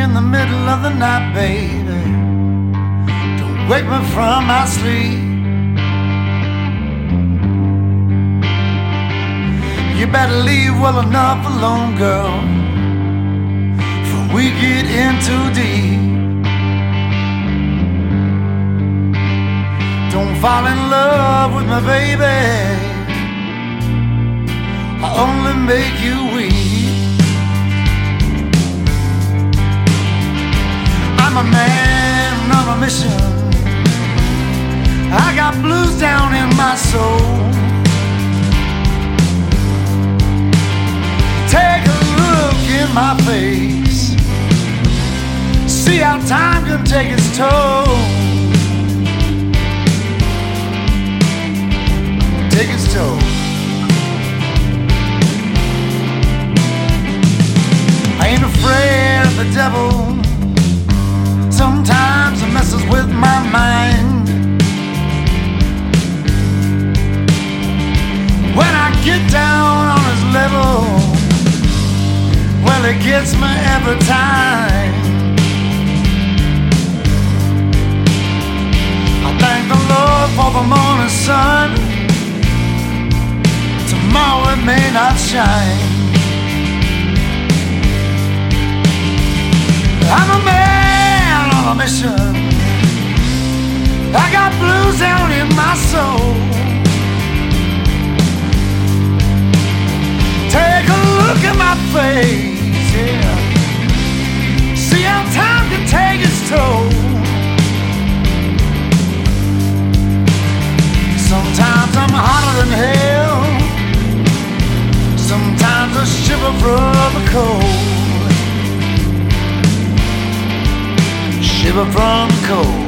in the middle of the night, baby. Don't wake me from my sleep. You better leave well enough alone, girl, before we get in too deep. Don't fall in love with me, baby. I only make you weep. I'm a man on a mission. I got blues down in my soul. Take a look in my face. See how time can take its toll. Take its toll. I ain't afraid of the devil. Sometimes it messes with my mind. When I get down on his level, well, it gets me every time. I thank the Lord for the morning sun. Tomorrow it may not shine. I'm a man on a mission. I got blues down in my soul. Take a look at my face, yeah. See how time can take its toll. Sometimes I'm hotter than hell. Sometimes I shiver from the cold. Shiver from the cold.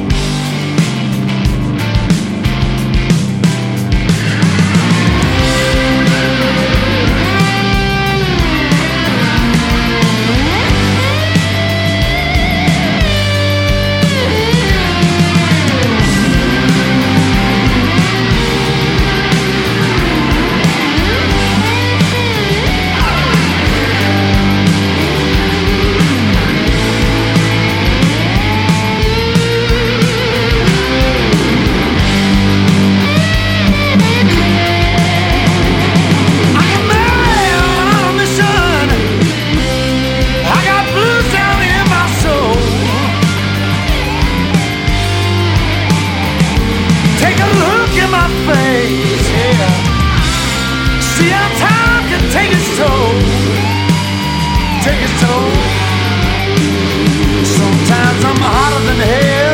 Take its toll. Sometimes I'm hotter than hell.